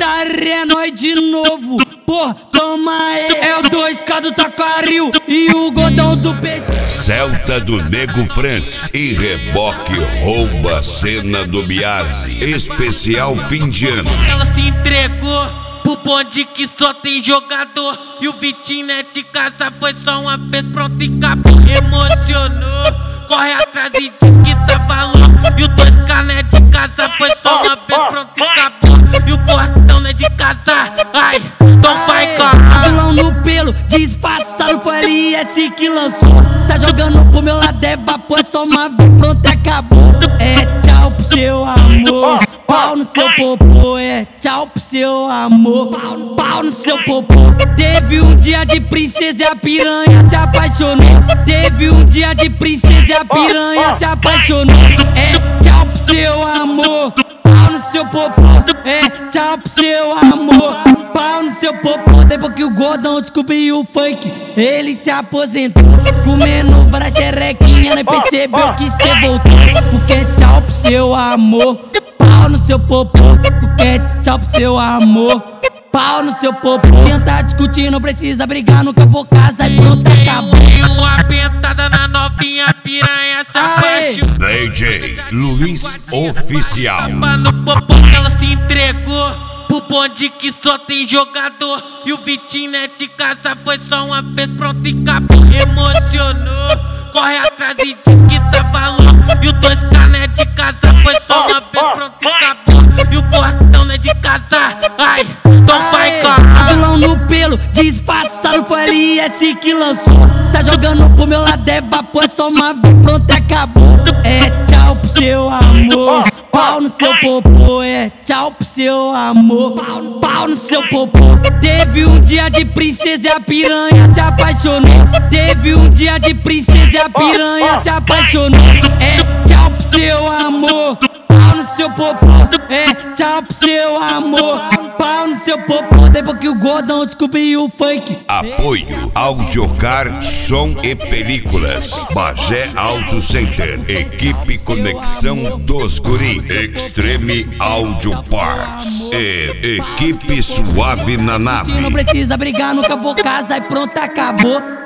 putaria é nós de novo. Pô, toma aí. É o 2K do Taquaril e o Godão do PC. Celta do Nego France e Reboque rouba a cena do Biase. Especial fim de ano. Ela se entregou pro bonde que só tem jogador. E o Vitinho é de casa, foi só uma vez, pronto e acabou. Emocionou, corre atrás e diz que dá valor. E o 2K não é de casa, foi só uma vez, pronto e acabou. E o Cortão não é de casa, ai, então vai cá. Azulão no pelo, disfarçado, foi LS que lançou. Tá jogando pro meu lado, é vapor, só uma vez, pronto e acabou. É tchau pro seu amor, pau no seu popô. É tchau pro seu amor, pau no seu popô. Teve um dia de princesa e a piranha se apaixonou. Teve um dia de princesa e a piranha se apaixonou. É tchau pro seu amor, pau no seu popô. É tchau pro seu amor, pau no seu popô. Depois que o Gordão descobriu o funk, ele se aposentou. Comendo várias xerequinhas, nem percebeu que cê voltou. Porque é tchau pro seu amor, pau no seu popô. Porque é tchau pro seu amor, pau no seu popô. Se tá discutindo, não precisa brigar, nunca vou casar e pronto, acabou. E uma pentada na novinha piranha se apaixonou. DJ Luiz Oficial. No popô que ela se entregou pro bonde que só tem jogador. E o Vitinho é de casa, foi só uma vez, pronto e acabou. Emocionou, corre atrás e diz que dá valor. E o 2K não é de casa, foi só uma vez, pronto e acabou. E o Cortão não é de casa, ai, então vai cá. Azulão no pelo, disfarçado, foi LS que lançou. Tá jogando pro meu lado, é vapor, só uma vez, pronto e acabou. É tchau pro seu amor, pau no seu popô. É tchau pro seu amor, pau no seu popô. Teve um dia de princesa e a piranha se apaixonou. Teve um dia de princesa e a piranha se apaixonou. É tchau pro seu amor, pau no seu popô. É tchau pro seu amor, pau no seu popô. Depois que o Gordão descobriu o funk. Apoio Audiocar, som e películas. Bagé Auto Center. Equipe Conexão dos Guri. Extreme Audio Parts. E Equipe Suave na Nave. Não precisa brigar, nunca vou casar e pronto, acabou.